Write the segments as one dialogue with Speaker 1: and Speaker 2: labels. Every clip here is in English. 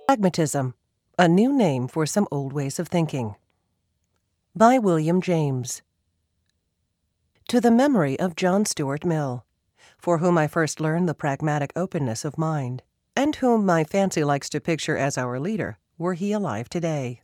Speaker 1: Pragmatism, a new name for some old ways of thinking. By William James. To the memory of John Stuart Mill, for whom I first learned the pragmatic openness of mind, and whom my fancy likes to picture as our leader, were he alive today.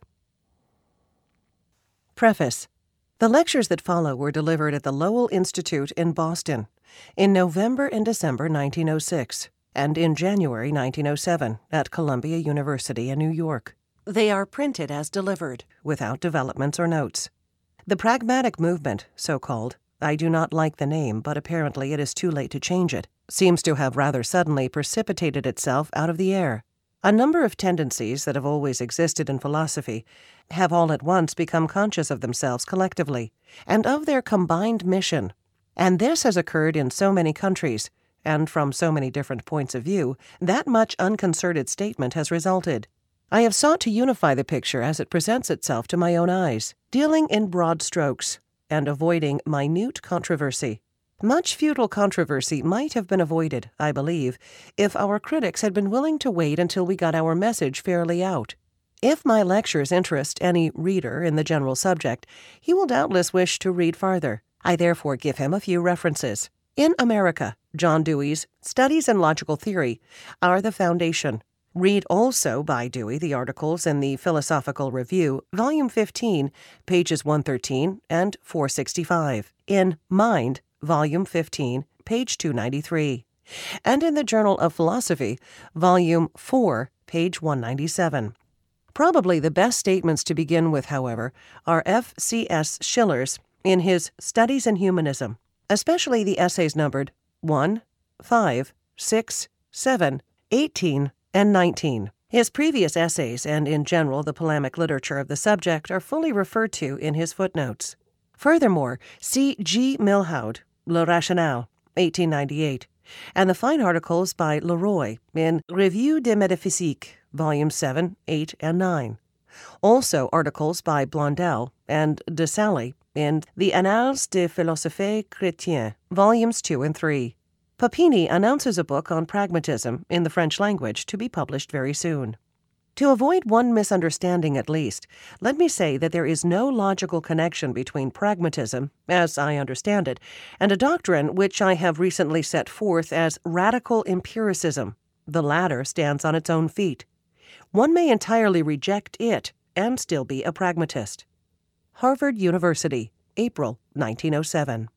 Speaker 1: Preface. The lectures that follow were delivered at the Lowell Institute in Boston in November and December 1906, and in January 1907 at Columbia University in New York. They are printed as delivered, without developments or notes. The pragmatic movement, so-called, I do not like the name, but apparently it is too late to change it, seems to have rather suddenly precipitated itself out of the air. A number of tendencies that have always existed in philosophy have all at once become conscious of themselves collectively, and of their combined mission. And this has occurred in so many countries, and from so many different points of view, that much unconcerted statement has resulted. I have sought to unify the picture as it presents itself to my own eyes, dealing in broad strokes, and avoiding minute controversy. Much futile controversy might have been avoided, I believe, if our critics had been willing to wait until we got our message fairly out. If my lectures interest any reader in the general subject, he will doubtless wish to read farther. I therefore give him a few references. In America, John Dewey's Studies in Logical Theory are the foundation. Read also by Dewey the articles in the Philosophical Review, Volume 15, pages 113 and 465, in Mind, Volume 15, page 293, and in the Journal of Philosophy, Volume 4, page 197. Probably the best statements to begin with, however, are F.C.S. Schiller's in his Studies in Humanism, especially the essays numbered 1, 5, 6, 7, 18, and 19. His previous essays and, in general, the polemic literature of the subject are fully referred to in his footnotes. Furthermore, see G. Milhaud, Le Rationale, 1898, and the fine articles by Leroy in Revue de Métaphysique, Volumes 7, 8, and 9. Also articles by Blondel and de Salle in the Annales de Philosophie Chrétienne, Volumes 2 and 3. Papini announces a book on pragmatism in the French language to be published very soon. To avoid one misunderstanding at least, let me say that there is no logical connection between pragmatism, as I understand it, and a doctrine which I have recently set forth as radical empiricism. The latter stands on its own feet. One may entirely reject it and still be a pragmatist. Harvard University, April 1907.